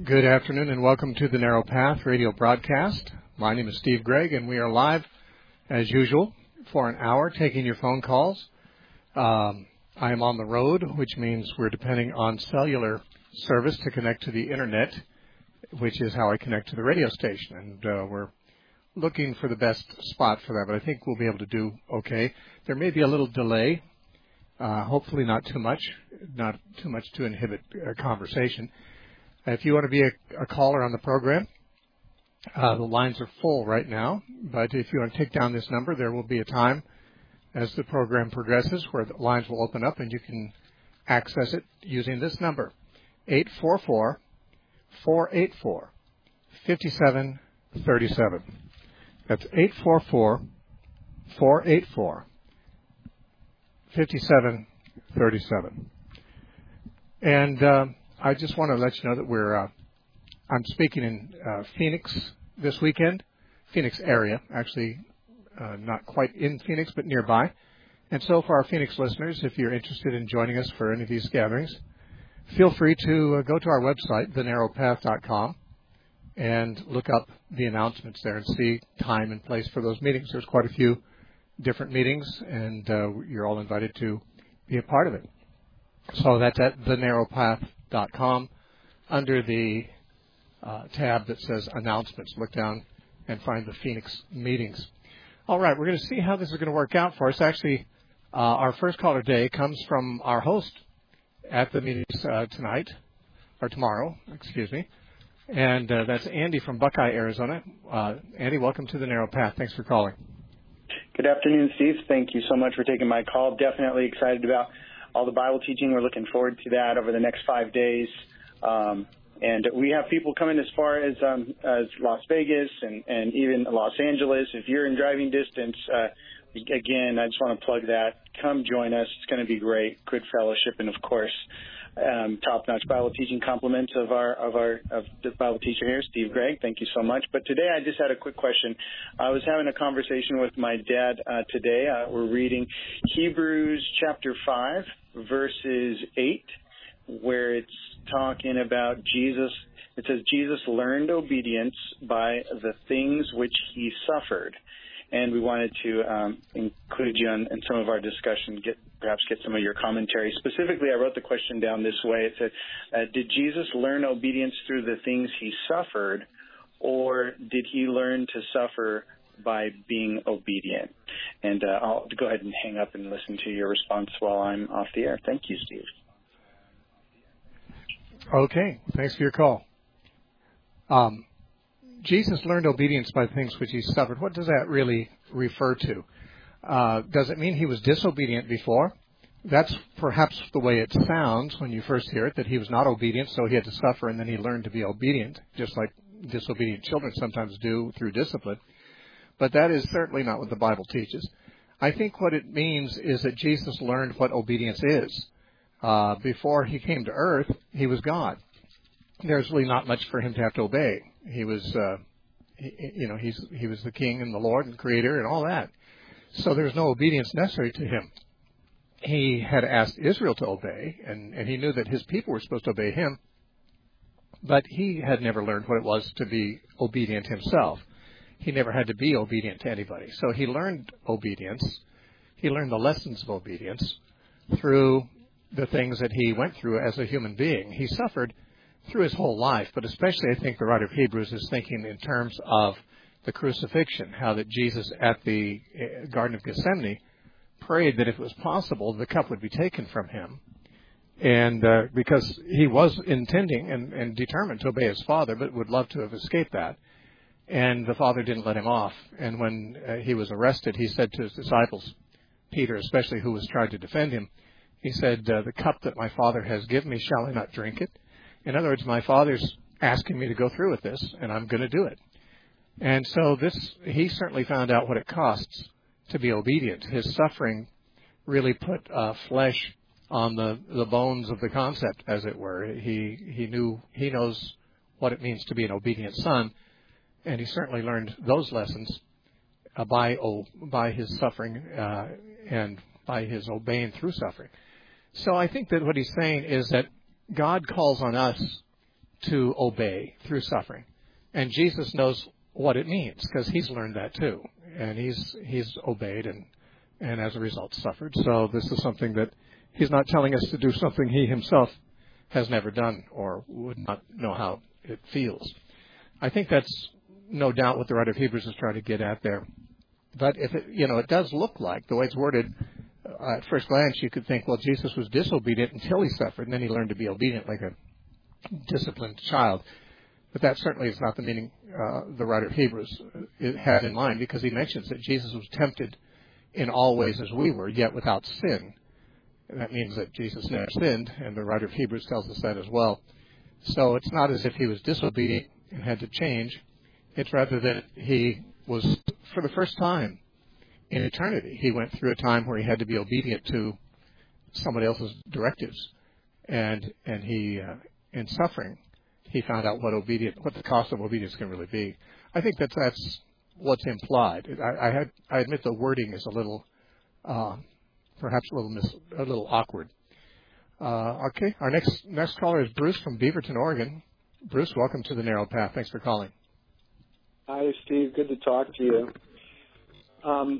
Good afternoon and welcome to the Narrow Path radio broadcast. My name is Steve Gregg and we are live as usual for an hour taking your phone calls. I am on the road, which means we're depending on cellular service to connect to the internet, which is how I connect to the radio station. And we're looking for the best spot for that, but I think we'll be able to do okay. There may be a little delay, hopefully not too much to inhibit conversation. If you want to be a caller on the program, the lines are full right now. But if you want to take down this number, there will be a time as the program progresses where the lines will open up and you can access it using this number, 844-484-5737. That's 844-484-5737. And I just want to let you know that I'm speaking in Phoenix this weekend, Phoenix area, actually not quite in Phoenix, but nearby. And so for our Phoenix listeners, if you're interested in joining us for any of these gatherings, feel free to go to our website, thenarrowpath.com, and look up the announcements there and see time and place for those meetings. There's quite a few different meetings, and you're all invited to be a part of it. So that's at thenarrowpath.com under the tab that says announcements. Look down and find the Phoenix meetings. All right, we're going to see how this is going to work out for us. Actually, our first caller today comes from our host at the meetings tomorrow, and that's Andy from Buckeye, Arizona. Andy, welcome to the Narrow Path. Thanks for calling. Good afternoon, Steve. Thank you so much for taking my call. Definitely excited about all the Bible teaching. We're looking forward to that over the next 5 days. And we have people coming as far as Las Vegas and even Los Angeles. If you're in driving distance, again, I just want to plug that. Come join us. It's going to be great. Good fellowship, and of course, top-notch Bible teaching compliments of the Bible teacher here, Steve Gregg. Thank you so much. But today I just had a quick question. I was having a conversation with my dad today. We're reading Hebrews chapter 5, verses 8, where it's talking about Jesus. It says, Jesus learned obedience by the things which he suffered. And we wanted to include you in some of our discussion, perhaps get some of your commentary. Specifically, I wrote the question down this way. It said, did Jesus learn obedience through the things he suffered, or did he learn to suffer by being obedient? And I'll go ahead and hang up and listen to your response while I'm off the air. Thank you, Steve. Okay, thanks for your call. Jesus learned obedience by things which he suffered. What does that really refer to? Does it mean he was disobedient before? That's perhaps the way it sounds when you first hear it, that he was not obedient, so he had to suffer, and then he learned to be obedient, just like disobedient children sometimes do through discipline. But that is certainly not what the Bible teaches. I think what it means is that Jesus learned what obedience is. Before he came to earth, he was God. There's really not much for him to have to obey. He was, he was the King and the Lord and Creator and all that. So there's no obedience necessary to him. He had asked Israel to obey, and he knew that his people were supposed to obey him, but he had never learned what it was to be obedient himself. He never had to be obedient to anybody. So he learned obedience. He learned the lessons of obedience through the things that he went through as a human being. He suffered through his whole life, but especially I think the writer of Hebrews is thinking in terms of the crucifixion, how that Jesus at the Garden of Gethsemane prayed that if it was possible, the cup would be taken from him. And because he was intending and determined to obey his Father, but would love to have escaped that. And the Father didn't let him off. And when he was arrested, he said to his disciples, Peter especially, who was trying to defend him, he said, the cup that my Father has given me, shall I not drink it? In other words, my Father's asking me to go through with this, and I'm going to do it. And so he certainly found out what it costs to be obedient. His suffering really put flesh on the bones of the concept, as it were. He knows what it means to be an obedient son, and he certainly learned those lessons by his suffering and by his obeying through suffering. So I think that what he's saying is that God calls on us to obey through suffering. And Jesus knows what it means because he's learned that too. And he's obeyed and as a result suffered. So this is something that he's not telling us to do something he himself has never done or would not know how it feels. I think that's no doubt what the writer of Hebrews is trying to get at there. But if it does look like, the way it's worded, at first glance you could think, well, Jesus was disobedient until he suffered, and then he learned to be obedient like a disciplined child. But that certainly is not the meaning the writer of Hebrews had in mind, because he mentions that Jesus was tempted in all ways as we were, yet without sin. And that means that Jesus never sinned, and the writer of Hebrews tells us that as well. So it's not as if he was disobedient and had to change. It's rather that he was, for the first time in eternity, he went through a time where he had to be obedient to somebody else's directives. And he, in suffering, he found out what the cost of obedience can really be. I think that's what's implied. I admit the wording is a little, perhaps a little awkward. Okay, our next caller is Bruce from Beaverton, Oregon. Bruce, welcome to the Narrow Path. Thanks for calling. Hi, Steve. Good to talk to you. I'm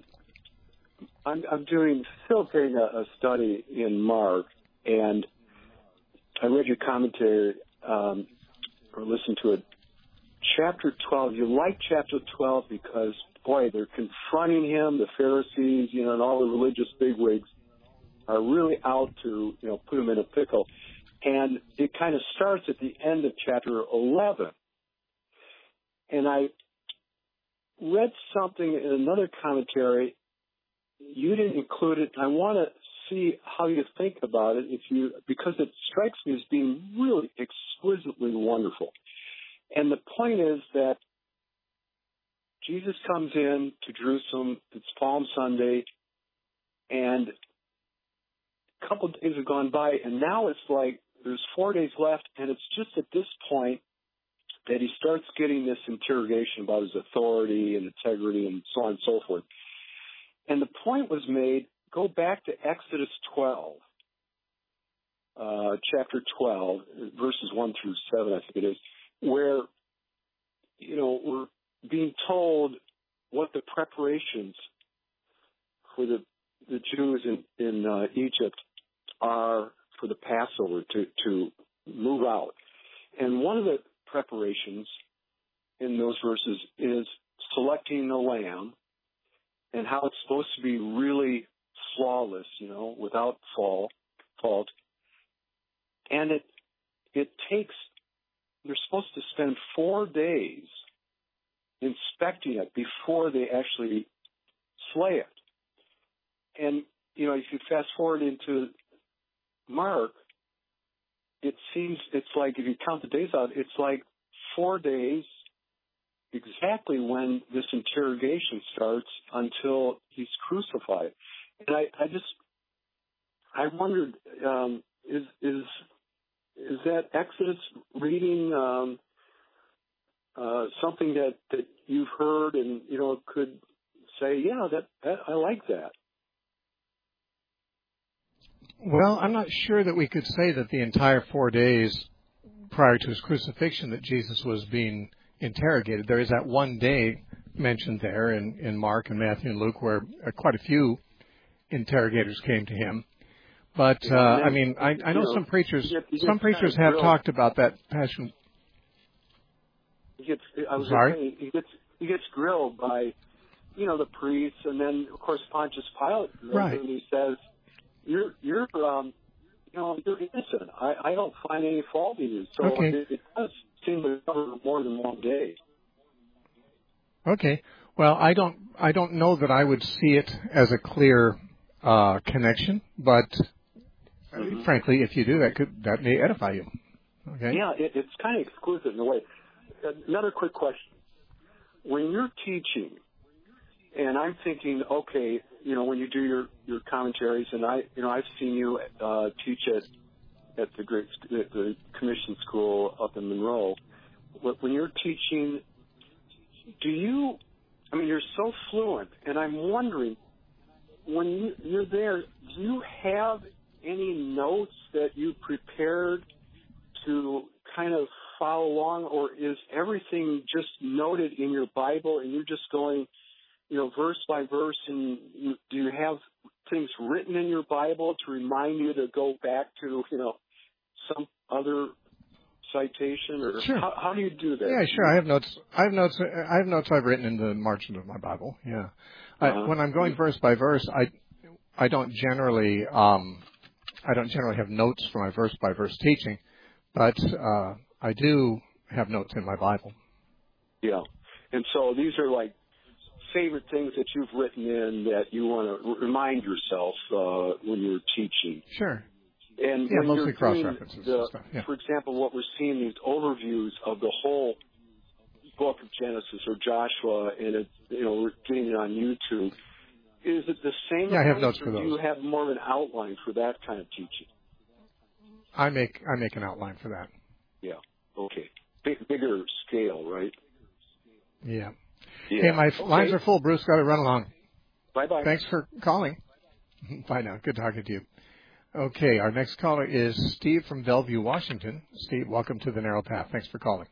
facilitating a study in Mark, and I read your commentary or listened to it. Chapter 12, you like chapter 12 because, boy, they're confronting him, the Pharisees, and all the religious bigwigs are really out to, put him in a pickle. And it kind of starts at the end of chapter 11. And I read something in another commentary. You didn't include it. I want to see how you think about it, because it strikes me as being really exquisitely wonderful. And the point is that Jesus comes in to Jerusalem. It's Palm Sunday, and a couple of days have gone by, and now it's like there's 4 days left, and it's just at this point that he starts getting this interrogation about his authority and integrity and so on and so forth. And the point was made, go back to Exodus 12, chapter 12, verses 1 through 7, I think it is, where, we're being told what the preparations for the Jews in Egypt are for the Passover to move out. And one of the preparations in those verses is selecting the lamb and how it's supposed to be really flawless, without fault. And it takes, they're supposed to spend 4 days inspecting it before they actually slay it. And, if you fast forward into Mark, it seems it's like, if you count the days out, it's like 4 days exactly when this interrogation starts until he's crucified. And I wondered, is that Exodus reading something that you've heard and, could say, yeah, that I like that? Well, I'm not sure that we could say that the entire 4 days prior to his crucifixion that Jesus was being interrogated. There is that one day mentioned there in Mark and Matthew and Luke where quite a few interrogators came to him. But, I know some preachers have talked about that passion. He gets grilled by, the priests, and then, of course, Pontius Pilate. Right. And he says, you're innocent. I don't find any fault in you. So okay. It does seem to cover more than 1 day. Okay. Well, I don't know that I would see it as a clear connection, but frankly, if you do, that may edify you. Okay. Yeah, it's kind of exclusive in a way. Another quick question: when you're teaching, and I'm thinking, okay, when you do your commentaries, and I've seen you teach at the commission school up in Monroe. When you're teaching, you're so fluent, and I'm wondering, when you're there, do you have any notes that you prepared to kind of follow along, or is everything just noted in your Bible and you're just going, verse by verse, and do you have things written in your Bible to remind you to go back to, some other citation, or sure. how do you do that? Yeah, sure. I have notes. I've written in the margin of my Bible. Yeah. When I'm going verse by verse, I don't generally have notes for my verse by verse teaching, but I do have notes in my Bible. Yeah. And so these are like favorite things that you've written in that you want to remind yourself when you're teaching. Sure. And yeah, when mostly you're cross-references doing and stuff. Yeah. For example, what we're seeing, these overviews of the whole book of Genesis or Joshua, and we're getting it on YouTube. Is it the same? Yeah, I have notes for those. Do you have more of an outline for that kind of teaching? I make an outline for that. Yeah. Okay. Bigger scale, right? Yeah. Yeah. Hey, my lines are full, Bruce. Got to run along. Bye-bye. Thanks for calling. Bye now. Good talking to you. Okay, our next caller is Steve from Bellevue, Washington. Steve, welcome to the Narrow Path. Thanks for calling.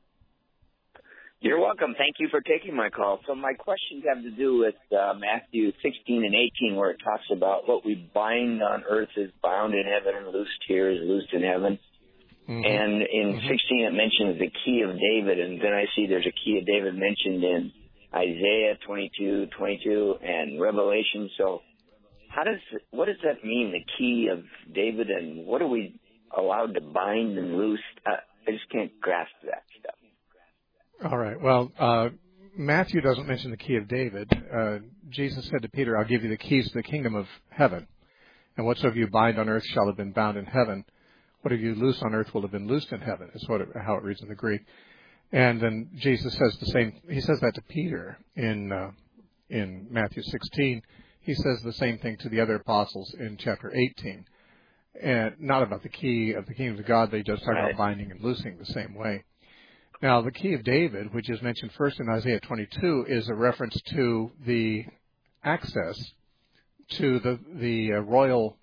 You're welcome. Thank you for taking my call. So my questions have to do with Matthew 16 and 18, where it talks about what we bind on earth is bound in heaven and loosed here is loosed in heaven. Mm-hmm. And in 16 it mentions the key of David, and then I see there's a key of David mentioned in Isaiah 22 and Revelation. So what does that mean, the key of David, and what are we allowed to bind and loose? I just can't grasp that stuff. All right. Well, Matthew doesn't mention the key of David. Jesus said to Peter, I'll give you the keys to the kingdom of heaven. And whatsoever you bind on earth shall have been bound in heaven. Whatever you loose on earth will have been loosed in heaven, is how it reads in the Greek. And then Jesus says the same. He says that to Peter in Matthew 16. He says the same thing to the other apostles in chapter 18. And not about the key of the kingdom of God, but he does talk about binding and loosing the same way. Now, the key of David, which is mentioned first in Isaiah 22, is a reference to the access to the royal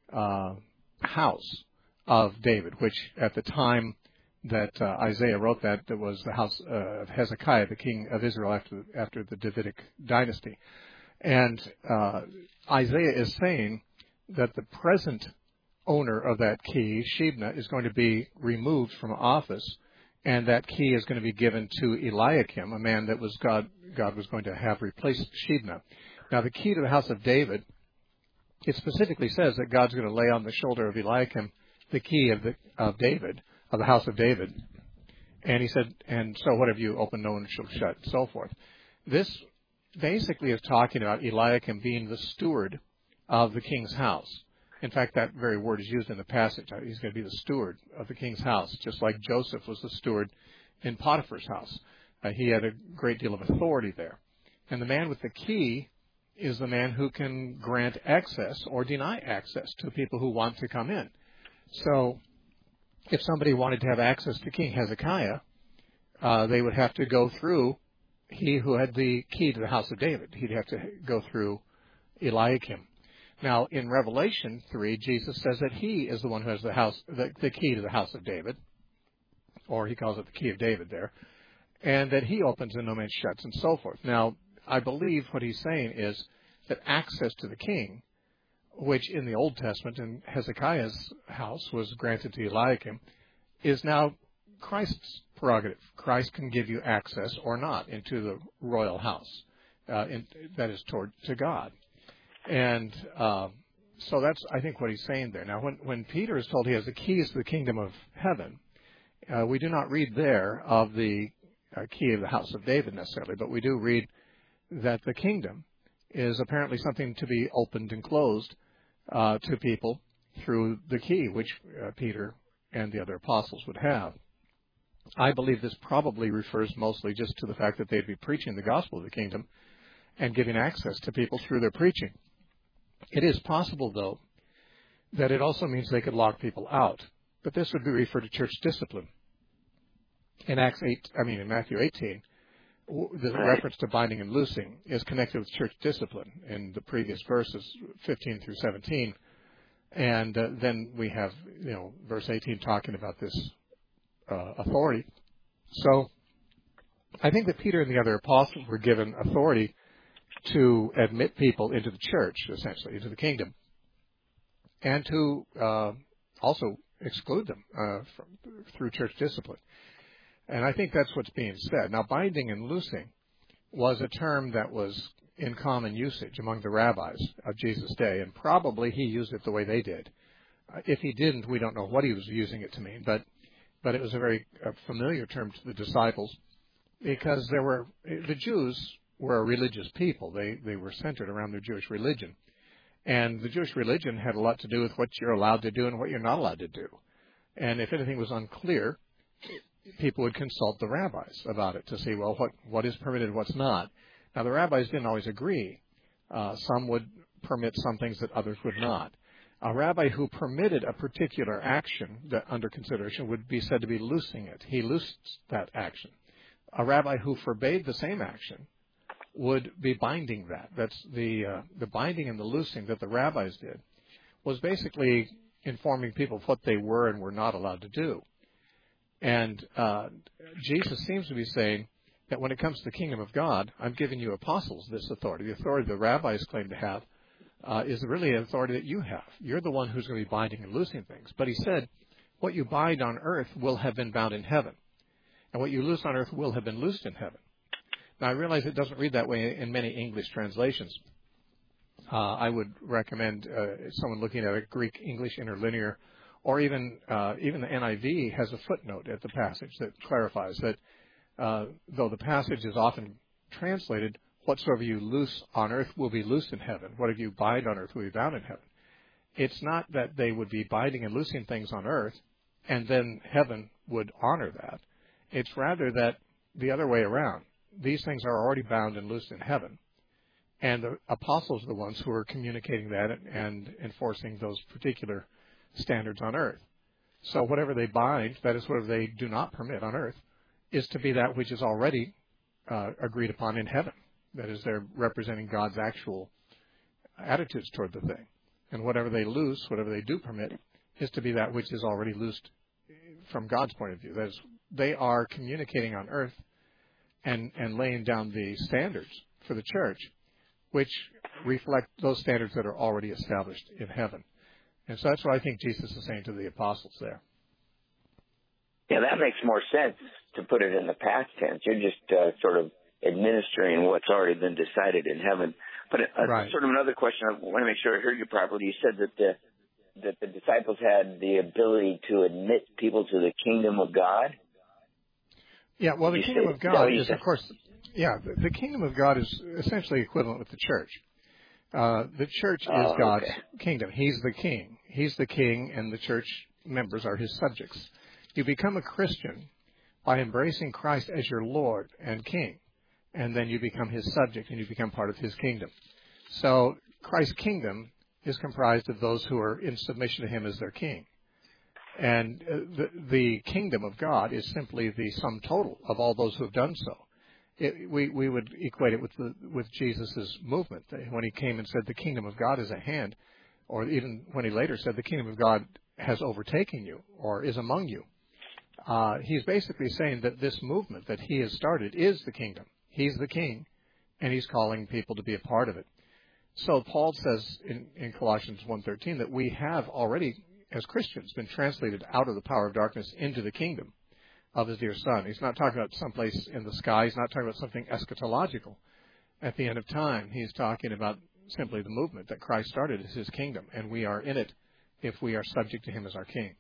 house of David, which at the time that Isaiah wrote that, it was the house of Hezekiah, the king of Israel after the Davidic dynasty. And Isaiah is saying that the present owner of that key, Shebna, is going to be removed from office, and that key is going to be given to Eliakim, a man that was God was going to have replaced Shebna. Now, the key to the house of David, it specifically says that God's going to lay on the shoulder of Eliakim the key of David, of the house of David. And he said, and so whatever you open, no one shall shut, and so forth. This basically is talking about Eliakim being the steward of the king's house. In fact, that very word is used in the passage. He's going to be the steward of the king's house, just like Joseph was the steward in Potiphar's house. He had a great deal of authority there. And the man with the key is the man who can grant access or deny access to people who want to come in. So if somebody wanted to have access to King Hezekiah, they would have to go through he who had the key to the house of David. He'd have to go through Eliakim. Now, in Revelation 3, Jesus says that he is the one who has the key to the house of David, or he calls it the key of David there, and that he opens and no man shuts, and so forth. Now, I believe what he's saying is that access to the king, which in the Old Testament in Hezekiah's house was granted to Eliakim, is now Christ's prerogative. Christ can give you access or not into the royal house, that is to God. And so that's, I think, what he's saying there. Now, when Peter is told he has the keys to the kingdom of heaven, we do not read there of the key of the house of David necessarily, but we do read that the kingdom is apparently something to be opened and closed to people through the key, which Peter and the other apostles would have. I believe this probably refers mostly just to the fact that they'd be preaching the gospel of the kingdom and giving access to people through their preaching. It is possible, though, that it also means they could lock people out, but this would be referred to church discipline. In Matthew 18, the reference to binding and loosing is connected with church discipline in the previous verses, 15 through 17. And then we have, verse 18 talking about this authority. So I think that Peter and the other apostles were given authority to admit people into the church, essentially, into the kingdom, and to also exclude them through church discipline. And I think that's what's being said. Now, binding and loosing was a term that was in common usage among the rabbis of Jesus' day, and probably he used it the way they did. If he didn't, we don't know what he was using it to mean, but it was a very familiar term to the disciples, because the Jews were a religious people. They were centered around their Jewish religion. And the Jewish religion had a lot to do with what you're allowed to do and what you're not allowed to do. And if anything was unclear, people would consult the rabbis about it to see, well, what is permitted, what's not. Now, the rabbis didn't always agree. Some would permit some things that others would not. A rabbi who permitted a particular action that under consideration would be said to be loosing it. He loosed that action. A rabbi who forbade the same action would be binding that. That's the binding and the loosing that the rabbis did was basically informing people of what they were and were not allowed to do. And Jesus seems to be saying that when it comes to the kingdom of God, I'm giving you apostles this authority. The authority the rabbis claim to have is really an authority that you have. You're the one who's going to be binding and loosing things. But he said, what you bind on earth will have been bound in heaven, and what you loose on earth will have been loosed in heaven. Now, I realize it doesn't read that way in many English translations. I would recommend someone looking at a Greek-English interlinear, or even the NIV has a footnote at the passage that clarifies that though the passage is often translated, whatsoever you loose on earth will be loosed in heaven. Whatever you bind on earth will be bound in heaven. It's not that they would be binding and loosing things on earth, and then heaven would honor that. It's rather that the other way around. These things are already bound and loosed in heaven, and the apostles are the ones who are communicating that and enforcing those particular standards on earth. So whatever they bind, that is whatever they do not permit on earth, is to be that which is already agreed upon in heaven. That is, they're representing God's actual attitudes toward the thing. And whatever they loose, whatever they do permit, is to be that which is already loosed from God's point of view. That is, they are communicating on earth and laying down the standards for the church, which reflect those standards that are already established in heaven. And so that's what I think Jesus is saying to the apostles there. Yeah, that makes more sense to put it in the past tense. You're just sort of administering what's already been decided in heaven. But Right. Sort of another question, I want to make sure I heard you properly. You said that the disciples had the ability to admit people to the kingdom of God? Yeah, well, the kingdom of God is, of course, the kingdom of God is essentially equivalent with the church. The church is God's kingdom. He's the king. He's the king, and the church members are his subjects. You become a Christian by embracing Christ as your Lord and King, and then you become his subject, and you become part of his kingdom. So Christ's kingdom is comprised of those who are in submission to him as their king. And the kingdom of God is simply the sum total of all those who have done so. We would equate it with Jesus' movement. When he came and said the kingdom of God is at hand, or even when he later said the kingdom of God has overtaken you or is among you, he's basically saying that this movement that he has started is the kingdom. He's the king, and he's calling people to be a part of it. So Paul says in Colossians 1:13 that we have already, as Christians, been translated out of the power of darkness into the kingdom of his dear Son. He's not talking about someplace in the sky. He's not talking about something eschatological at the end of time. He's talking about simply the movement that Christ started as his kingdom, and we are in it if we are subject to him as our king.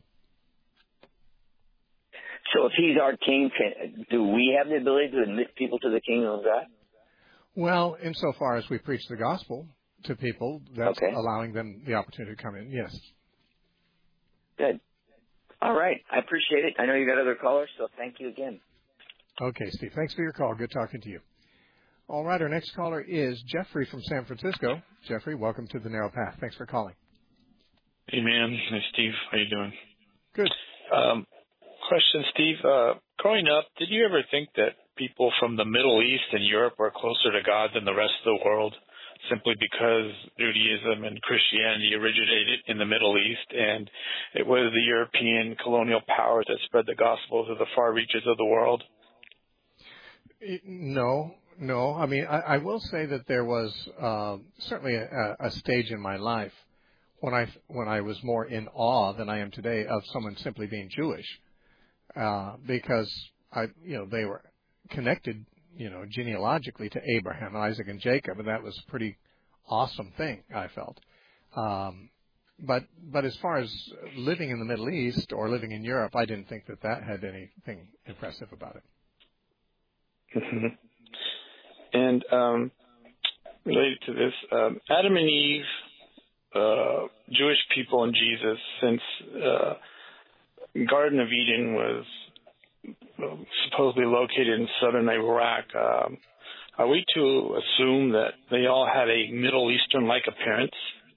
So if he's our king, do we have the ability to admit people to the kingdom of God? Well, insofar as we preach the gospel to people, that's allowing them the opportunity to come in, yes. Good. All right. I appreciate it. I know you got other callers, so thank you again. Okay, Steve. Thanks for your call. Good talking to you. All right. Our next caller is Jeffrey from San Francisco. Jeffrey, welcome to The Narrow Path. Thanks for calling. Hey, man. Hey, Steve. How you doing? Good. Question, Steve. Growing up, did you ever think that people from the Middle East and Europe were closer to God than the rest of the world? simply because Judaism and Christianity originated in the Middle East, and it was the European colonial powers that spread the gospel to the far reaches of the world? No. I mean, I will say that there was certainly a stage in my life when I was more in awe than I am today of someone simply being Jewish, because they were connected, genealogically to Abraham, Isaac, and Jacob, and that was a pretty awesome thing, I felt. But as far as living in the Middle East or living in Europe, I didn't think that had anything impressive about it. Mm-hmm. And related to this, Adam and Eve, Jewish people, and Jesus, since Garden of Eden was supposedly located in southern Iraq, are we to assume that they all had a Middle Eastern-like appearance?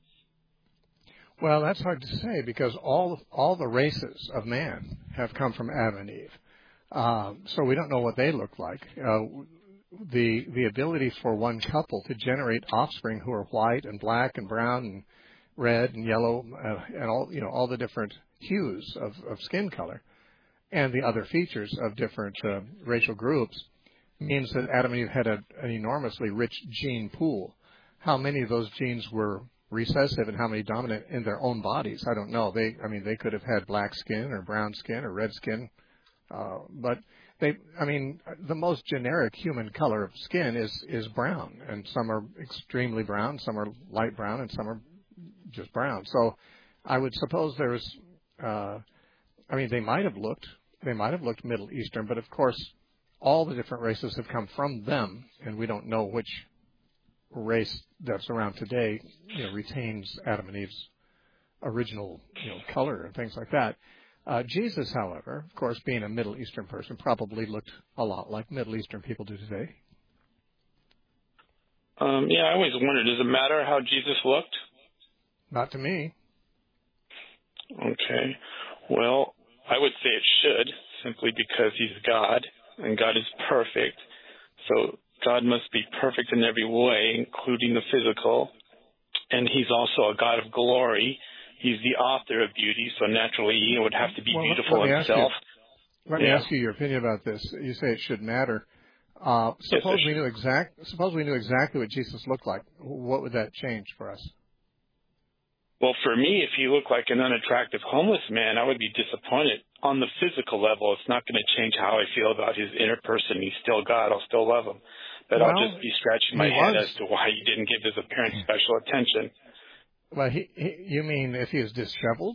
Well, that's hard to say because all the races of man have come from Adam and Eve. So we don't know what they look like. The ability for one couple to generate offspring who are white and black and brown and red and yellow and all the different hues of skin color and the other features of different racial groups means that Adam and Eve had an enormously rich gene pool. How many of those genes were recessive and how many dominant in their own bodies, I don't know. They could have had black skin or brown skin or red skin, but the most generic human color of skin is brown, and some are extremely brown, some are light brown, and some are just brown. So I would suppose there's, they might have looked Middle Eastern, but of course all the different races have come from them, and we don't know which race that's around today, retains Adam and Eve's original, color and things like that. Jesus, however, of course, being a Middle Eastern person, probably looked a lot like Middle Eastern people do today. I always wondered, does it matter how Jesus looked? Not to me. Okay. Well, I would say it should, simply because he's God, and God is perfect. So God must be perfect in every way, including the physical. And he's also a God of glory. He's the author of beauty, so naturally he would have to be beautiful himself. Let me ask you your opinion about this. You say it should matter. Suppose we knew exactly what Jesus looked like. What would that change for us? Well, for me, if he looked like an unattractive homeless man, I would be disappointed. On the physical level, it's not going to change how I feel about his inner person. He's still God. I'll still love him. But I'll just be scratching my head as to why he didn't give his appearance special attention. Well, you mean if he is disheveled?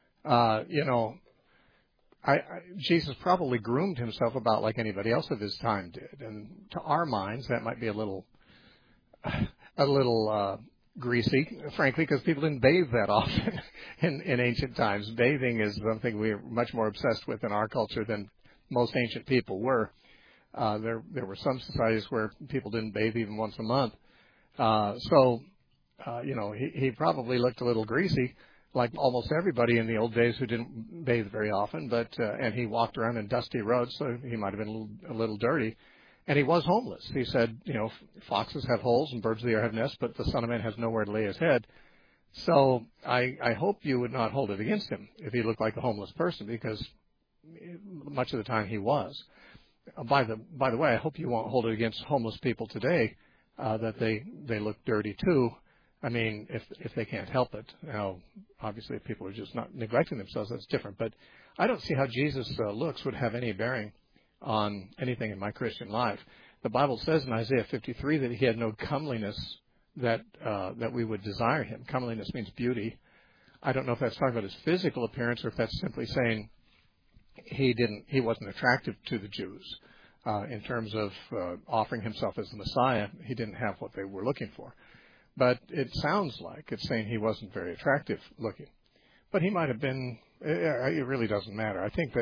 Jesus probably groomed himself about like anybody else of his time did, and to our minds that might be a little greasy, frankly, because people didn't bathe that often in ancient times. Bathing is something we're much more obsessed with in our culture than most ancient people were. There were some societies where people didn't bathe even once a month. He probably looked a little greasy, like almost everybody in the old days who didn't bathe very often. And he walked around in dusty roads, so he might have been a little dirty. And he was homeless. He said, foxes have holes and birds of the air have nests, but the Son of Man has nowhere to lay his head. So I hope you would not hold it against him if he looked like a homeless person, because much of the time he was. By the way, I hope you won't hold it against homeless people today that they look dirty too. I mean, if they can't help it. Now, obviously, if people are just not neglecting themselves, that's different. But I don't see how Jesus' looks would have any bearing on anything in my Christian life. The Bible says in Isaiah 53 that he had no comeliness that we would desire him. Comeliness means beauty. I don't know if that's talking about his physical appearance or if that's simply saying he wasn't attractive to the Jews in terms of offering himself as the Messiah. He didn't have what they were looking for. But it sounds like it's saying he wasn't very attractive looking. But he might have been. It really doesn't matter. I think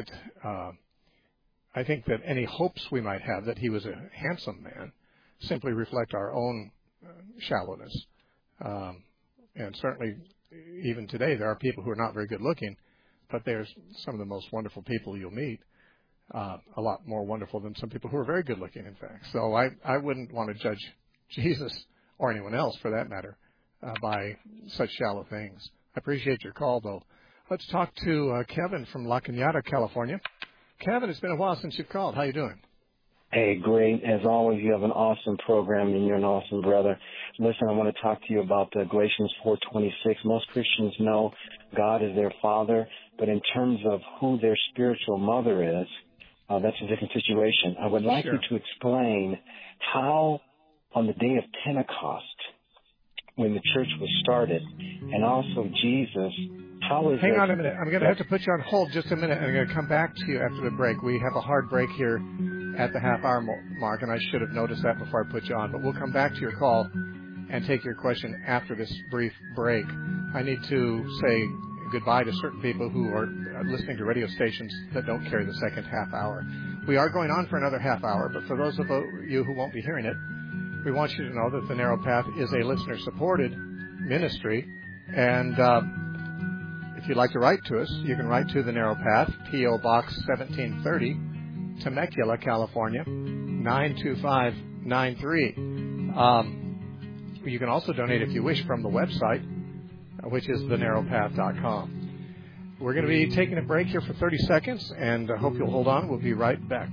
that any hopes we might have that he was a handsome man simply reflect our own shallowness. And certainly, even today, there are people who are not very good looking, but they're some of the most wonderful people you'll meet. A lot more wonderful than some people who are very good looking, in fact. So I wouldn't want to judge Jesus or anyone else for that matter, by such shallow things. I appreciate your call, though. Let's talk to Kevin from La Cañada, California. Kevin, it's been a while since you've called. How you doing? Hey, great. As always, you have an awesome program, and you're an awesome brother. Listen, I want to talk to you about Galatians 4:26. Most Christians know God is their father, but in terms of who their spiritual mother is, that's a different situation. I would like you to explain how, on the day of Pentecost, when the church was started, and also Jesus, how is Hang on a minute. I'm going to have to put you on hold just a minute. I'm going to come back to you after the break. We have a hard break here at the half-hour mark, and I should have noticed that before I put you on. But we'll come back to your call and take your question after this brief break. I need to say goodbye to certain people who are listening to radio stations that don't carry the second half hour. We are going on for another half hour, but for those of you who won't be hearing it, we want you to know that the Narrow Path is a listener-supported ministry, and if you'd like to write to us, you can write to the Narrow Path, P.O. Box 1730, Temecula, California, 92593. You can also donate if you wish from the website, which is thenarrowpath.com. We're going to be taking a break here for 30 seconds, and I hope you'll hold on. We'll be right back.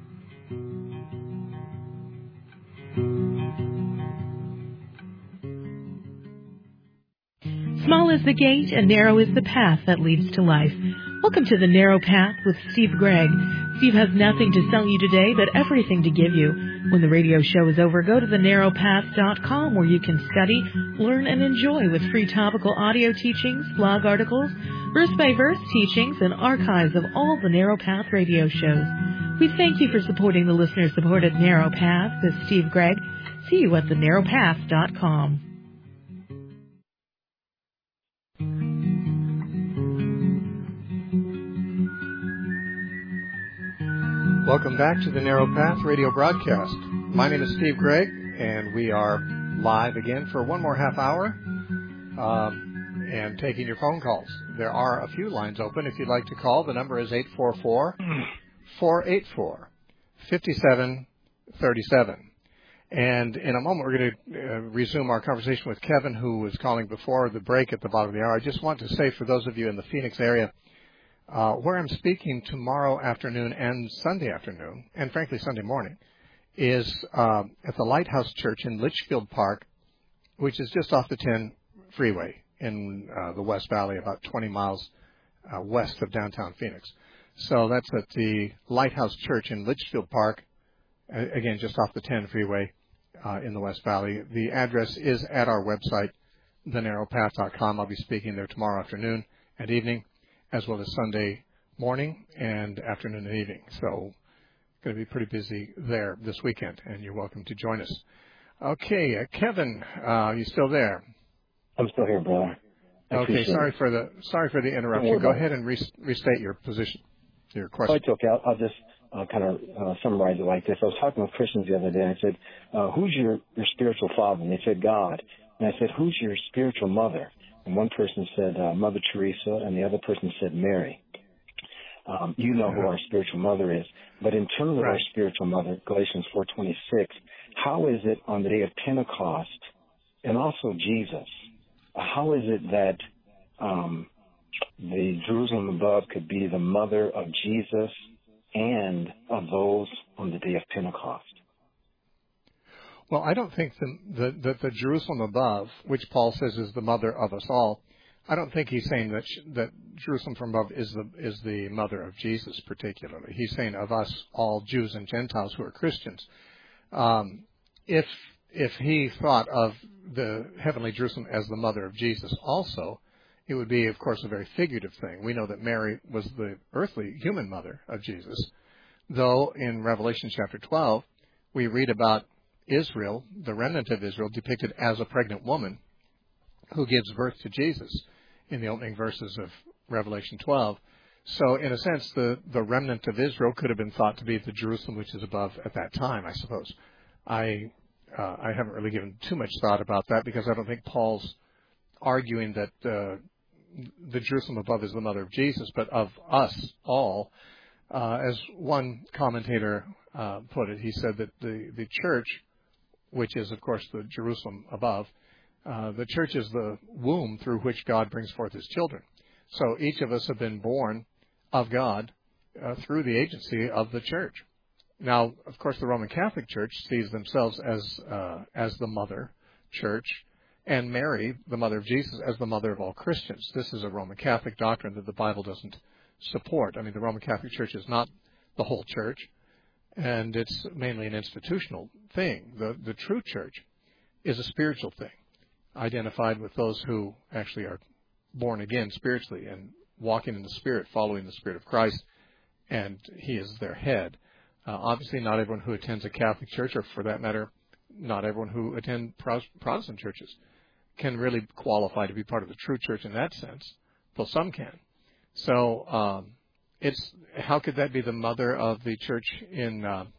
Small is the gate and narrow is the path that leads to life. Welcome to The Narrow Path with Steve Gregg. Steve has nothing to sell you today, but everything to give you. When the radio show is over, go to thenarrowpath.com where you can study, learn, and enjoy with free topical audio teachings, blog articles, verse-by-verse teachings, and archives of all the Narrow Path radio shows. We thank you for supporting the listener-supported Narrow Path with Steve Gregg. See you at thenarrowpath.com. Welcome back to the Narrow Path radio broadcast. My name is Steve Gregg, and we are live again for one more half hour and taking your phone calls. There are a few lines open. If you'd like to call, the number is 844-484-5737. And in a moment, we're going to resume our conversation with Kevin, who was calling before the break at the bottom of the hour. I just want to say, for those of you in the Phoenix area, where I'm speaking tomorrow afternoon and Sunday afternoon, and frankly Sunday morning, is at the Lighthouse Church in Litchfield Park, which is just off the 10 freeway in the West Valley, about 20 miles west of downtown Phoenix. So that's at the Lighthouse Church in Litchfield Park, again, just off the 10 freeway in the West Valley. The address is at our website, thenarrowpath.com. I'll be speaking there tomorrow afternoon and evening, as well as Sunday morning and afternoon and evening. So going to be pretty busy there this weekend, and you're welcome to join us. Okay, Kevin, you still there? I'm still here, brother. Okay, sorry for the interruption. Go ahead and restate your position, your question. Oh, it's okay. I'll just kind of summarize it like this. I was talking with Christians the other day, and I said, who's your spiritual father? And they said, God. And I said, who's your spiritual mother? And one person said Mother Teresa, and the other person said Mary. You know who our spiritual mother is. But in terms of our spiritual mother, Galatians 4:26, how is it on the day of Pentecost, and also Jesus, how is it that the Jerusalem above could be the mother of Jesus and of those on the day of Pentecost? Well, I don't think that the Jerusalem above, which Paul says is the mother of us all, I don't think he's saying that Jerusalem from above is the mother of Jesus particularly. He's saying of us all, Jews and Gentiles who are Christians. If he thought of the heavenly Jerusalem as the mother of Jesus also, it would be, of course, a very figurative thing. We know that Mary was the earthly human mother of Jesus, though in Revelation chapter 12, we read about Israel, the remnant of Israel, depicted as a pregnant woman who gives birth to Jesus in the opening verses of Revelation 12. So, in a sense, the remnant of Israel could have been thought to be the Jerusalem which is above at that time, I suppose. I haven't really given too much thought about that because I don't think Paul's arguing that the Jerusalem above is the mother of Jesus, but of us all. As one commentator put it, he said that the church which is, of course, the Jerusalem above. The church is the womb through which God brings forth his children. So each of us have been born of God through the agency of the church. Now, of course, the Roman Catholic Church sees themselves as the mother church, and Mary, the mother of Jesus, as the mother of all Christians. This is a Roman Catholic doctrine that the Bible doesn't support. I mean, the Roman Catholic Church is not the whole church, and it's mainly an institutional thing. The true church is a spiritual thing, identified with those who actually are born again spiritually and walking in the Spirit, following the Spirit of Christ, and he is their head. Obviously, not everyone who attends a Catholic church, or for that matter, not everyone who attends Protestant churches, can really qualify to be part of the true church in that sense, though some can. So how could that be the mother of the church in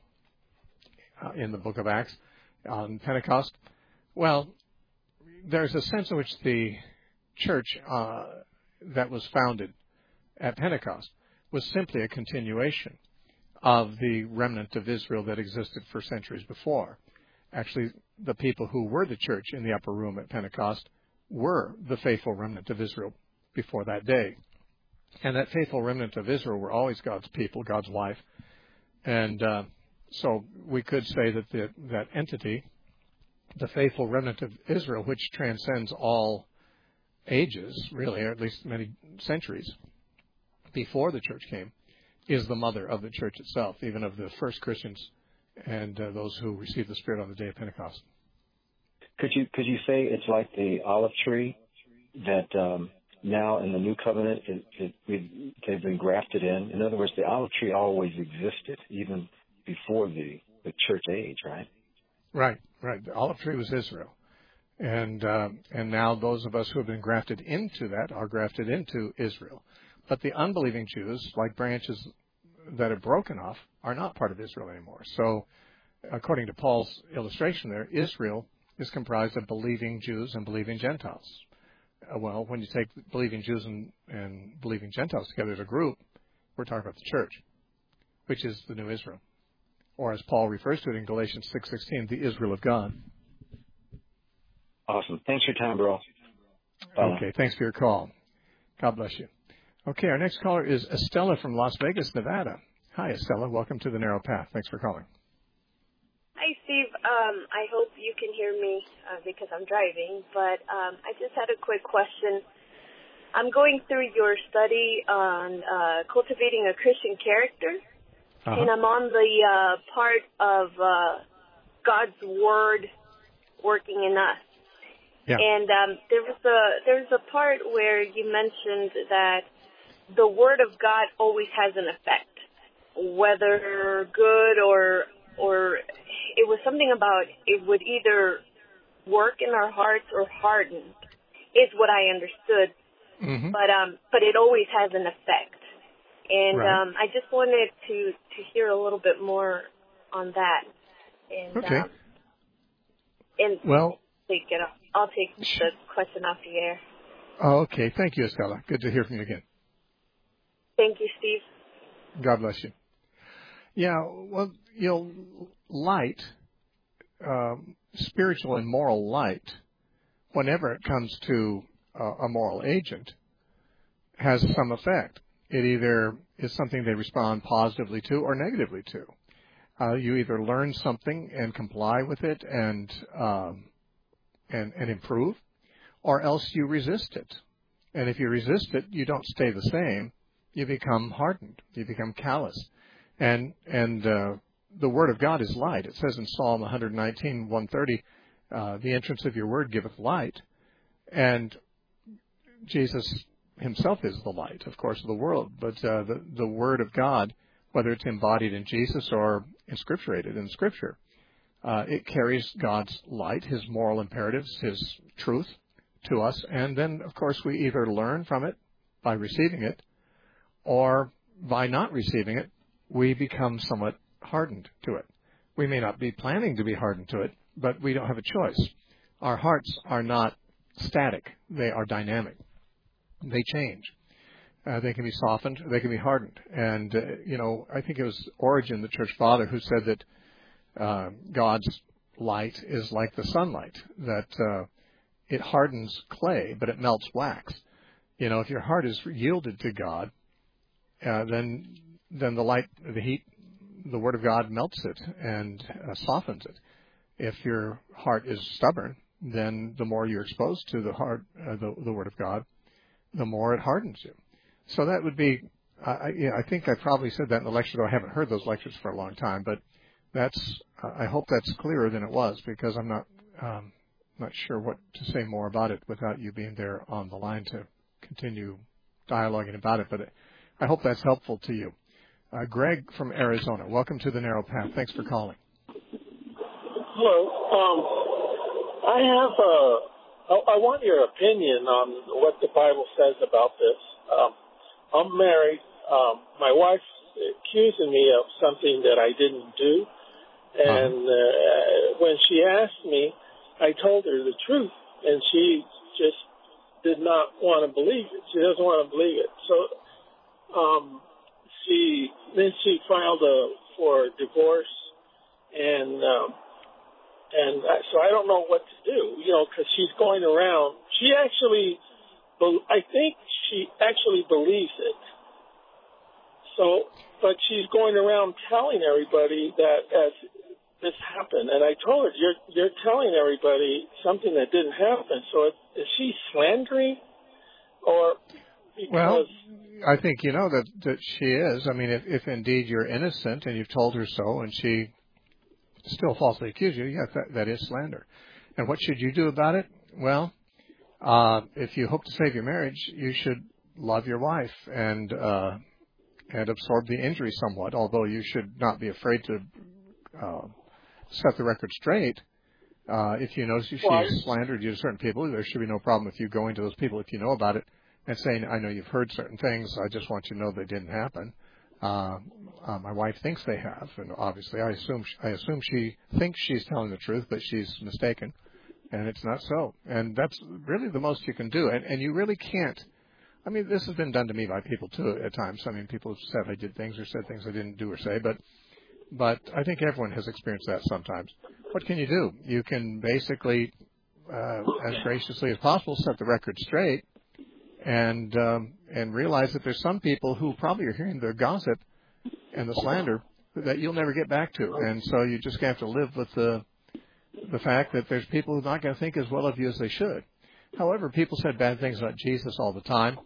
the book of Acts on Pentecost? Well, there's a sense in which the church that was founded at Pentecost was simply a continuation of the remnant of Israel that existed for centuries before. Actually, the people who were the church in the upper room at Pentecost were the faithful remnant of Israel before that day. And that faithful remnant of Israel were always God's people, God's wife. And so we could say that that entity, the faithful remnant of Israel, which transcends all ages, really, or at least many centuries before the church came, is the mother of the church itself, even of the first Christians and those who received the Spirit on the day of Pentecost. Could you say it's like the olive tree that now in the new covenant they've been grafted in? In other words, the olive tree always existed even before the church age, right? Right. The olive tree was Israel, and now those of us who have been grafted into that are grafted into Israel. But the unbelieving Jews, like branches that are broken off, are not part of Israel anymore. So, according to Paul's illustration there, Israel is comprised of believing Jews and believing Gentiles. Well, when you take believing Jews and believing Gentiles together as a group, we're talking about the church, which is the new Israel. Or as Paul refers to it in Galatians 6:16, the Israel of God. Awesome. Thanks for your time, bro. Okay, thanks for your call. God bless you. Okay, our next caller is Estella from Las Vegas, Nevada. Hi, Estella. Welcome to the Narrow Path. Thanks for calling. Hi, Steve. I hope you can hear me because I'm driving, but I just had a quick question. I'm going through your study on cultivating a Christian character, and I'm on the part of God's Word working in us. Yeah. And there was a part where you mentioned that the Word of God always has an effect, whether good or it was something about it would either work in our hearts or harden, is what I understood. Mm-hmm. But it always has an effect. And right. I just wanted to hear a little bit more on that. And, okay. I'll take the question off the air. Oh, okay. Thank you, Estella. Good to hear from you again. Thank you, Steve. God bless you. Yeah, well, light, spiritual and moral light, whenever it comes to a moral agent, has some effect. It either is something they respond positively to or negatively to. You either learn something and comply with it and improve, or else you resist it. And if you resist it, you don't stay the same. You become hardened. You become callous. And the Word of God is light. It says in Psalm 119, 130, the entrance of your Word giveth light. And Jesus himself is the light, of course, of the world. But the Word of God, whether it's embodied in Jesus or inscripturated in Scripture, it carries God's light, His moral imperatives, His truth to us. And then, of course, we either learn from it by receiving it, or by not receiving it, we become somewhat hardened to it. We may not be planning to be hardened to it, but we don't have a choice. Our hearts are not static. They are dynamic. They change. They can be softened. They can be hardened. And, I think it was Origen, the church father, who said that God's light is like the sunlight, that it hardens clay, but it melts wax. You know, if your heart is yielded to God, then the light, the heat, the Word of God melts it and softens it. If your heart is stubborn, then the more you're exposed to the Word of God, the more it hardens you. So that would be, I think I probably said that in the lecture, though I haven't heard those lectures for a long time, but that's, I hope that's clearer than it was, because I'm not sure what to say more about it without you being there on the line to continue dialoguing about it, but I hope that's helpful to you. Greg from Arizona, welcome to the Narrow Path. Thanks for calling. Hello. I want your opinion on what the Bible says about this. I'm married. My wife's accusing me of something that I didn't do. And when she asked me, I told her the truth, and she just did not want to believe it. She doesn't want to believe it. So she filed for divorce, and so I don't know what to do, because she's going around. I think she actually believes it. So, but she's going around telling everybody that this happened, and I told her, you're telling everybody something that didn't happen. So is she slandering, or because? Well, I think you know that she is. I mean, if indeed you're innocent and you've told her so, and she still falsely accused you, yes, that is slander. And what should you do about it? Well, if you hope to save your marriage, you should love your wife and absorb the injury somewhat. Although you should not be afraid to set the record straight. If you know she slandered you to certain people, there should be no problem with you going to those people if you know about it and saying, I know you've heard certain things, I just want you to know they didn't happen. My wife thinks they have, and obviously I assume she thinks she's telling the truth, but she's mistaken, and it's not so. And that's really the most you can do. And you really can't. I mean, this has been done to me by people too at times. I mean, people have said I did things or said things I didn't do or say, but I think everyone has experienced that sometimes. What can you do? You can basically, as graciously as possible, set the record straight and realize that there's some people who probably are hearing the gossip and the slander that you'll never get back to. And so you just have to live with the fact that there's people who are not going to think as well of you as they should. However, people said bad things about Jesus all the time.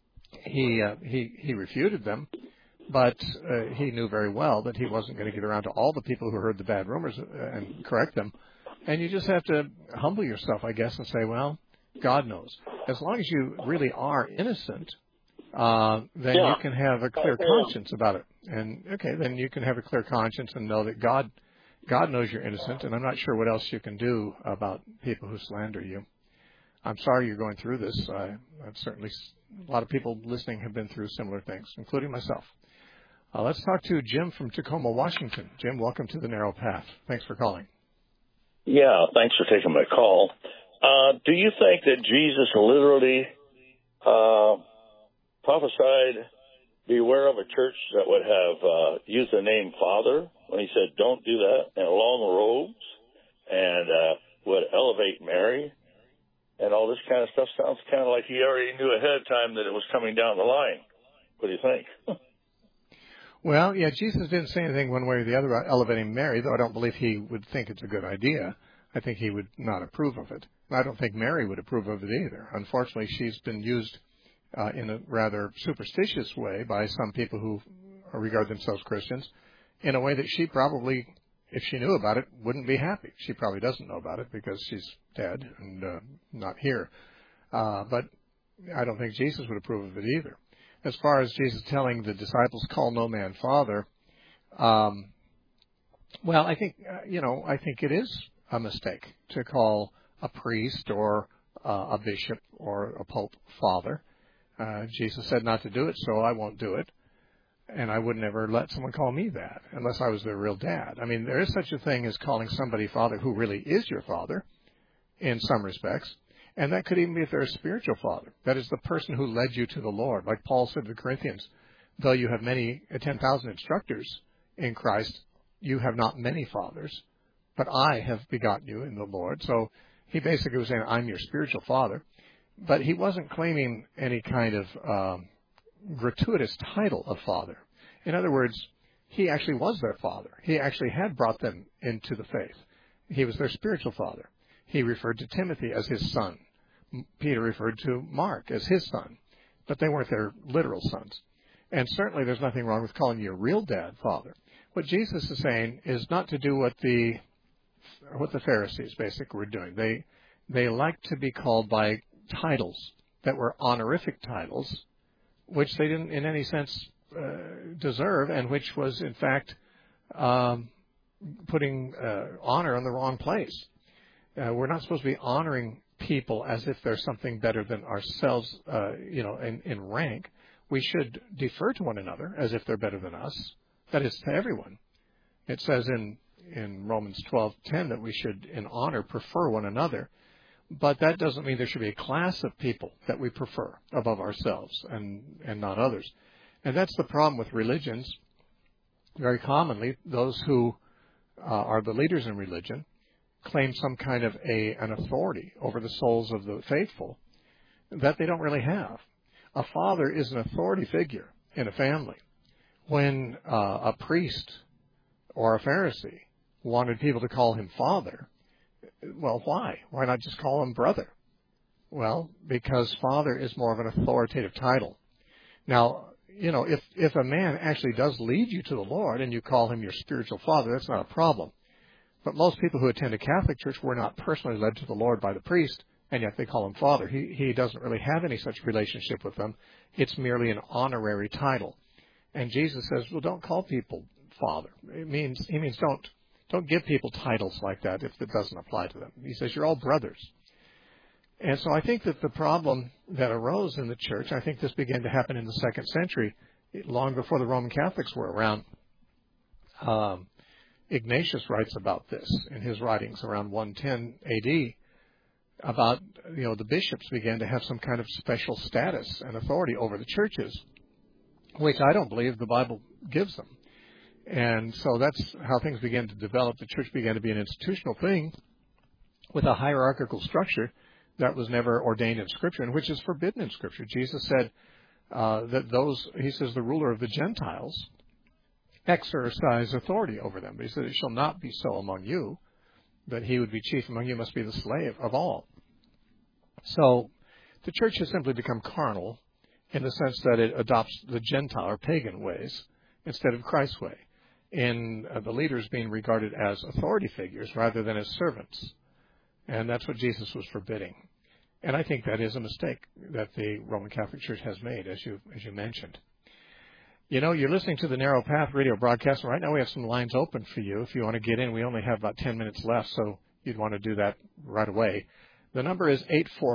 He refuted them. But he knew very well that he wasn't going to get around to all the people who heard the bad rumors and correct them. And you just have to humble yourself, I guess, and say, well, God knows. As long as you really are innocent, then you can have a clear conscience about it. And, okay, then you can have a clear conscience and know that God knows you're innocent, and I'm not sure what else you can do about people who slander you. I'm sorry you're going through this. I've certainly, a lot of people listening have been through similar things, including myself. Let's talk to Jim from Tacoma, Washington. Jim, welcome to the Narrow Path. Thanks for calling. Yeah, thanks for taking my call. Do you think that Jesus literally prophesied, beware of a church that would have used the name Father when he said, don't do that, and long robes, and would elevate Mary, and all this kind of stuff? Sounds kind of like he already knew ahead of time that it was coming down the line. What do you think? Well, yeah, Jesus didn't say anything one way or the other about elevating Mary, though I don't believe he would think it's a good idea. I think he would not approve of it. I don't think Mary would approve of it either. Unfortunately, she's been used in a rather superstitious way by some people who regard themselves Christians in a way that she probably, if she knew about it, wouldn't be happy. She probably doesn't know about it because she's dead and not here. But I don't think Jesus would approve of it either. As far as Jesus telling the disciples, call no man father, well, I think, I think it is a mistake to call a priest or a bishop or a pope father. Jesus said not to do it, so I won't do it. And I would never let someone call me that unless I was their real dad. I mean, there is such a thing as calling somebody father who really is your father in some respects. And that could even be if they're a spiritual father. That is the person who led you to the Lord. Like Paul said to the Corinthians, though you have 10,000 instructors in Christ, you have not many fathers. but I have begotten you in the Lord. So he basically was saying, I'm your spiritual father. But he wasn't claiming any kind of gratuitous title of father. In other words, he actually was their father. He actually had brought them into the faith. He was their spiritual father. He referred to Timothy as his son. Peter referred to Mark as his son. But they weren't their literal sons. And certainly there's nothing wrong with calling your real dad father. What Jesus is saying is not to do what the Pharisees basically were doing. They like to be called by titles that were honorific titles, which they didn't in any sense deserve, and which was in fact putting honor in the wrong place. We're not supposed to be honoring people as if they're something better than ourselves, in rank. We should defer to one another as if they're better than us. That is, to everyone. It says in Romans 12:10 that we should, in honor, prefer one another. But that doesn't mean there should be a class of people that we prefer above ourselves and not others. And that's the problem with religions. Very commonly, those who are the leaders in religion claim some kind of an authority over the souls of the faithful that they don't really have. A father is an authority figure in a family. When a priest or a Pharisee wanted people to call him father, well, why? Why not just call him brother? Well, because father is more of an authoritative title. Now, if a man actually does lead you to the Lord and you call him your spiritual father, that's not a problem. But most people who attend a Catholic church were not personally led to the Lord by the priest, and yet they call him father. He doesn't really have any such relationship with them. It's merely an honorary title. And Jesus says, well, don't call people father. He means don't give people titles like that if it doesn't apply to them. He says, you're all brothers. And so I think that the problem that arose in the church, I think this began to happen in the 2nd century, long before the Roman Catholics were around. Ignatius writes about this in his writings around 110 AD, about, the bishops began to have some kind of special status and authority over the churches, which I don't believe the Bible gives them. And so that's how things began to develop. The church began to be an institutional thing with a hierarchical structure that was never ordained in Scripture and which is forbidden in Scripture. Jesus said he says, the ruler of the Gentiles exercise authority over them. But he said, it shall not be so among you, but he would be chief among you must be the slave of all. So the church has simply become carnal in the sense that it adopts the Gentile or pagan ways instead of Christ's way, in the leaders being regarded as authority figures rather than as servants. And that's what Jesus was forbidding. And I think that is a mistake that the Roman Catholic Church has made, as you mentioned. You're listening to the Narrow Path radio broadcast. Right now we have some lines open for you. If you want to get in, we only have about 10 minutes left, so you'd want to do that right away. The number is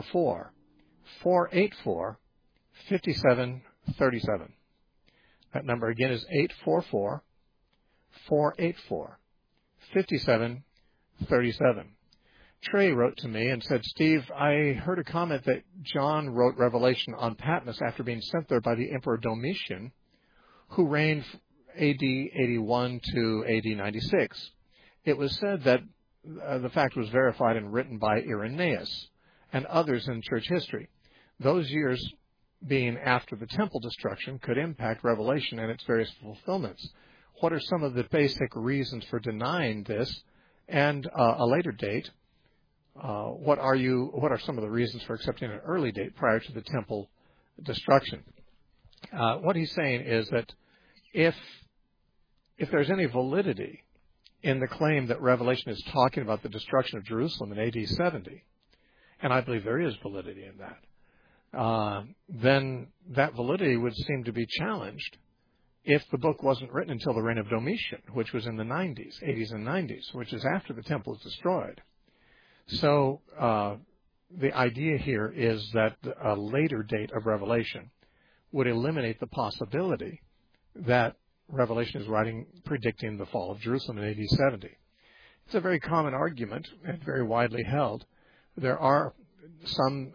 844-484-5737. That number again is 844-484-5737. Trey wrote to me and said, Steve, I heard a comment that John wrote Revelation on Patmos after being sent there by the Emperor Domitian, who reigned AD 81 to AD 96. It was said that the fact was verified and written by Irenaeus and others in church history. Those years being after the temple destruction could impact Revelation and its various fulfillments. What are some of the basic reasons for denying this? And a later date, what are some of the reasons for accepting an early date prior to the temple destruction? What he's saying is that if there's any validity in the claim that Revelation is talking about the destruction of Jerusalem in AD 70, and I believe there is validity in that, then that validity would seem to be challenged if the book wasn't written until the reign of Domitian, which was in the 80s and 90s, which is after the temple was destroyed. So the idea here is that a later date of Revelation would eliminate the possibility that Revelation is writing predicting the fall of Jerusalem in AD 70. It's a very common argument and very widely held. There are some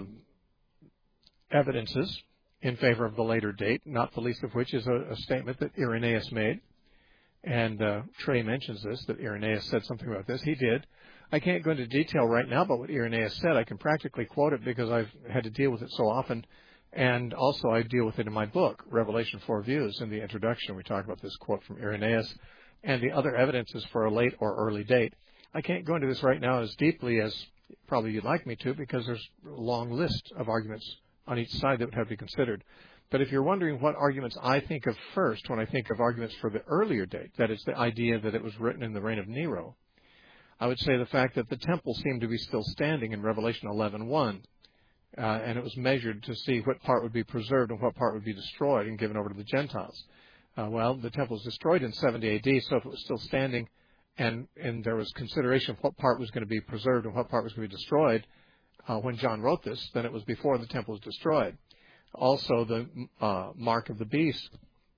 evidences in favor of the later date, not the least of which is a statement that Irenaeus made. And Trey mentions this, that Irenaeus said something about this. He did. I can't go into detail right now about what Irenaeus said. I can practically quote it because I've had to deal with it so often. And also I deal with it in my book, Revelation 4 Views. In the introduction, we talk about this quote from Irenaeus and the other evidences for a late or early date. I can't go into this right now as deeply as probably you'd like me to because there's a long list of arguments on each side that would have to be considered. But if you're wondering what arguments I think of first when I think of arguments for the earlier date, that is the idea that it was written in the reign of Nero, I would say the fact that the temple seemed to be still standing in Revelation 11:1, and it was measured to see what part would be preserved and what part would be destroyed and given over to the Gentiles. Well, the temple was destroyed in 70 A.D., so if it was still standing and there was consideration of what part was going to be preserved and what part was going to be destroyed when John wrote this, then it was before the temple was destroyed. Also, the mark of the beast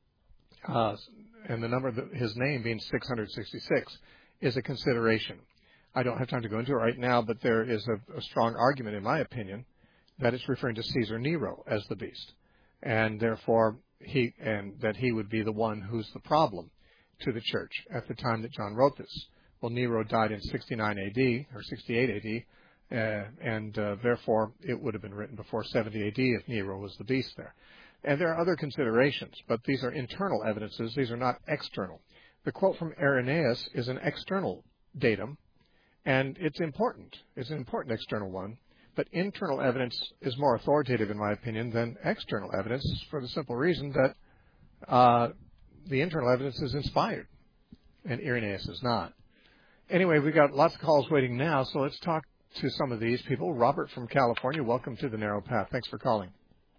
and the number of his name being 666 is a consideration. I don't have time to go into it right now, but there is a strong argument, in my opinion, that it's referring to Caesar Nero as the beast, and therefore he would be the one who's the problem to the church at the time that John wrote this. Well, Nero died in 69 A.D. or 68 A.D., and therefore it would have been written before 70 A.D. if Nero was the beast there. And there are other considerations, but these are internal evidences. These are not external. The quote from Irenaeus is an external datum, and it's important. It's an important external one, but internal evidence is more authoritative, in my opinion, than external evidence for the simple reason that the internal evidence is inspired, and Irenaeus is not. Anyway, we've got lots of calls waiting now, so let's talk to some of these people. Robert from California, welcome to the Narrow Path. Thanks for calling.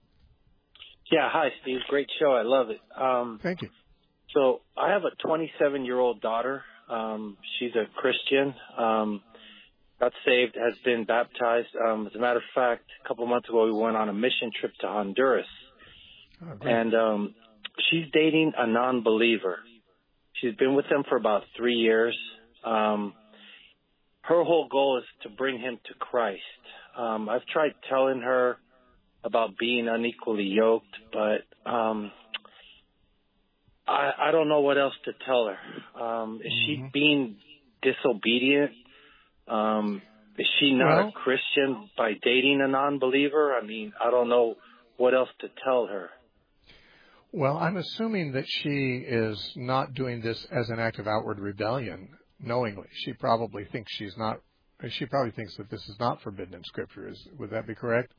Yeah, hi, Steve. Great show. I love it. Thank you. So I have a 27-year-old daughter. She's a Christian, got saved, has been baptized. As a matter of fact, a couple of months ago, we went on a mission trip to Honduras. Oh, great. And she's dating a non-believer. She's been with him for about 3 years. Her whole goal is to bring him to Christ. I've tried telling her about being unequally yoked, but I don't know what else to tell her. Is she being disobedient? Is she not a Christian by dating a non-believer? I mean, I don't know what else to tell her. Well, I'm assuming that she is not doing this as an act of outward rebellion knowingly. She probably thinks she probably thinks that this is not forbidden in Scripture. Would that be correct?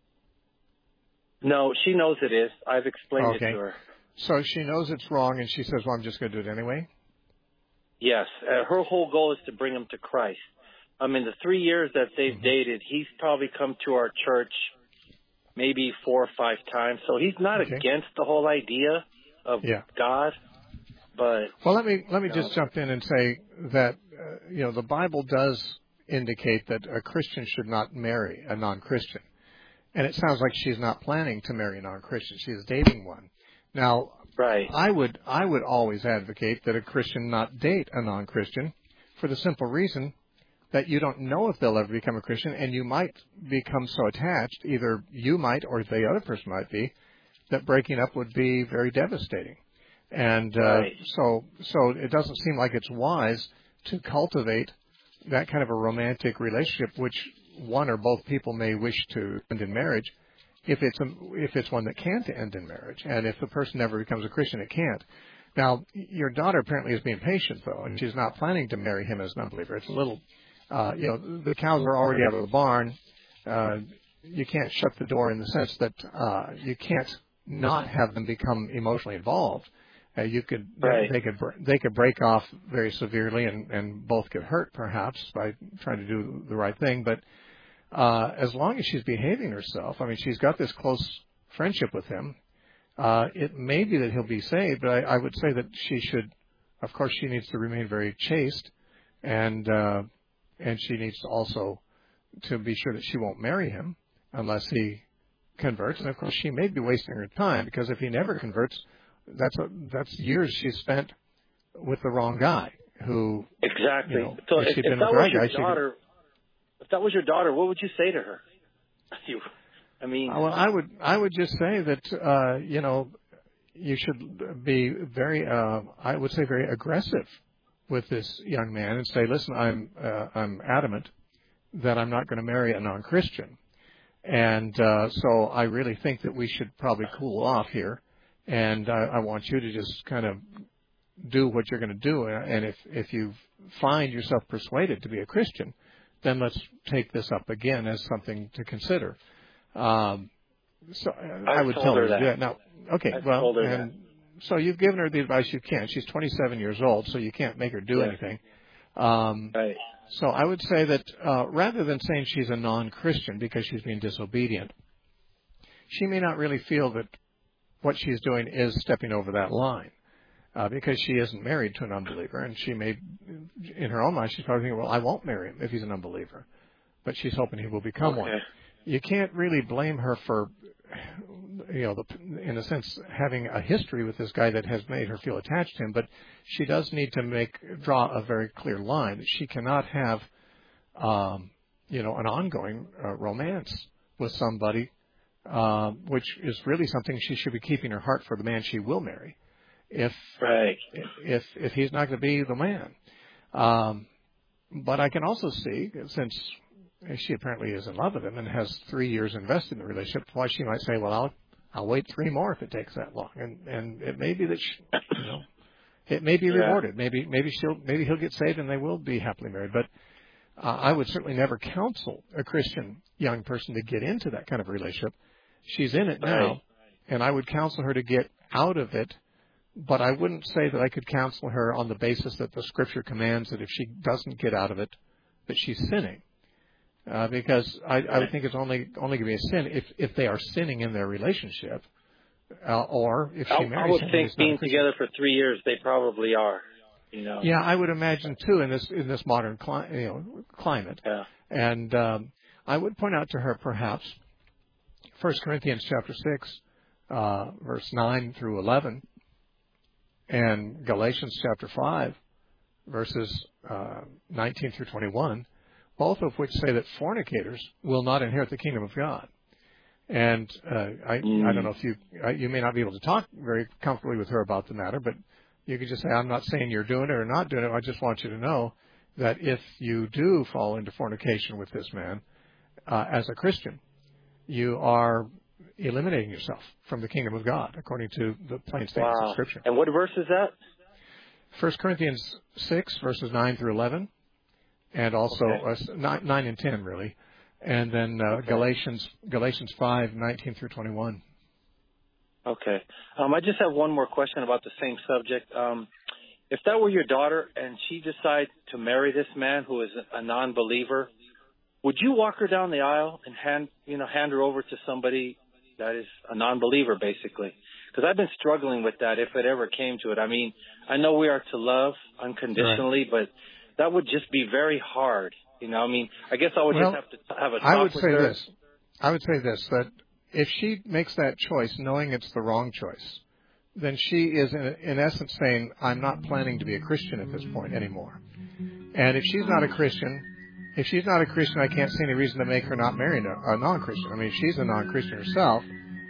No, she knows it is. I've explained it to her. So she knows it's wrong, and she says, well, I'm just going to do it anyway? Yes. Her whole goal is to bring him to Christ. I mean, the 3 years that they've dated, he's probably come to our church maybe 4 or 5 times. So he's not against the whole idea of God. But well, let me just jump in and say that the Bible does indicate that a Christian should not marry a non-Christian, and it sounds like she's not planning to marry a non-Christian. She is dating one. Now, I would always advocate that a Christian not date a non-Christian for the simple reason that you don't know if they'll ever become a Christian, and you might become so attached, either you might or the other person might be, that breaking up would be very devastating. And so it doesn't seem like it's wise to cultivate that kind of a romantic relationship, which one or both people may wish to end in marriage, if it's one that can't end in marriage. And if the person never becomes a Christian, it can't. Now, your daughter apparently is being patient, though, and she's not planning to marry him as an unbeliever. It's a little, the cows are already out of the barn. You can't shut the door in the sense that you can't not have them become emotionally involved. They could break off very severely and both get hurt perhaps by trying to do the right thing. But as long as she's behaving herself, I mean, she's got this close friendship with him. It may be that he'll be saved, but I would say that she needs to remain very chaste, and she needs to also to be sure that she won't marry him unless he converts. And of course, she may be wasting her time, because if he never converts, that's years she's spent with the wrong guy who exactly. So if that was your daughter, what would you say to her? I mean, well, I would just say that you should be very, I would say, very aggressive with this young man and say, listen, I'm adamant that I'm not going to marry a non-Christian. And so I really think that we should probably cool off here. And I want you to just kind of do what you're going to do. And if you find yourself persuaded to be a Christian, then let's take this up again as something to consider. So I would tell her that. Yeah, now, okay, well, and so you've given her the advice you can. She's 27 years old, so you can't make her do anything. Right. So I would say that rather than saying she's a non-Christian because she's being disobedient, she may not really feel that what she's doing is stepping over that line because she isn't married to an unbeliever, and she may, in her own mind, she's probably thinking, well, I won't marry him if he's an unbeliever, but she's hoping he will become one. You can't really blame her for, in a sense, having a history with this guy that has made her feel attached to him. But she does need to draw a very clear line that she cannot have, an ongoing romance with somebody, which is really something she should be keeping her heart for the man she will marry, if he's not going to be the man. But I can also see, since she apparently is in love with him and has 3 years invested in the relationship, why she might say, well, I'll wait 3 more if it takes that long. And it may be that it may be rewarded. Maybe he'll get saved and they will be happily married. But I would certainly never counsel a Christian young person to get into that kind of relationship. She's in it now, and I would counsel her to get out of it. But I wouldn't say that I could counsel her on the basis that the Scripture commands that if she doesn't get out of it, that she's sinning. Because I would think it's only going to be a sin if they are sinning in their relationship, or if she marries him. I would think being together for 3 years, they probably are. Yeah, I would imagine too in this modern climate. Yeah. And I would point out to her perhaps 1 Corinthians chapter 6, verse 9 through 11, and Galatians chapter 5, verses 19 through 21. Both of which say that fornicators will not inherit the kingdom of God. And I don't know if you may not be able to talk very comfortably with her about the matter, but you could just say, I'm not saying you're doing it or not doing it. I just want you to know that if you do fall into fornication with this man, as a Christian, you are eliminating yourself from the kingdom of God, according to the plain statements of Scripture. And what verse is that? 1 Corinthians 6, verses 9 through 11. And also 9 and 10, really. And then Galatians 5, 19 through 21. Okay. I just have one more question about the same subject. If that were your daughter and she decided to marry this man who is a non-believer, would you walk her down the aisle and hand her over to somebody that is a non-believer, basically? Because I've been struggling with that if it ever came to it. I mean, I know we are to love unconditionally, but that would just be very hard. I guess I would just have to have a talk with her. I would say this, that if she makes that choice knowing it's the wrong choice, then she is in essence saying, I'm not planning to be a Christian at this point anymore. And if she's not a Christian, I can't see any reason to make her not marry a non-Christian. I mean, if she's a non-Christian herself,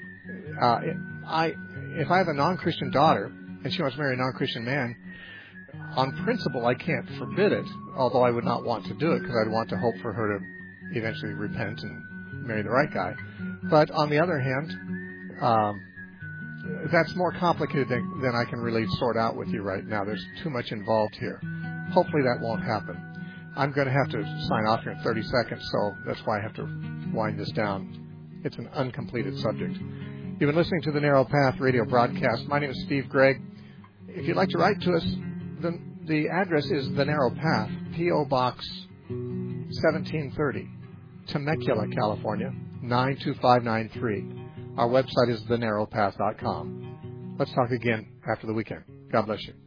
if I have a non-Christian daughter and she wants to marry a non-Christian man, on principle, I can't forbid it, although I would not want to do it because I'd want to hope for her to eventually repent and marry the right guy. But on the other hand, that's more complicated than I can really sort out with you right now. There's too much involved here. Hopefully that won't happen. I'm going to have to sign off here in 30 seconds, so that's why I have to wind this down. It's an uncompleted subject. You've been listening to the Narrow Path radio broadcast. My name is Steve Gregg. If you'd like to write to us, the address is The Narrow Path, P.O. Box 1730, Temecula, California, 92593. Our website is thenarrowpath.com. Let's talk again after the weekend. God bless you.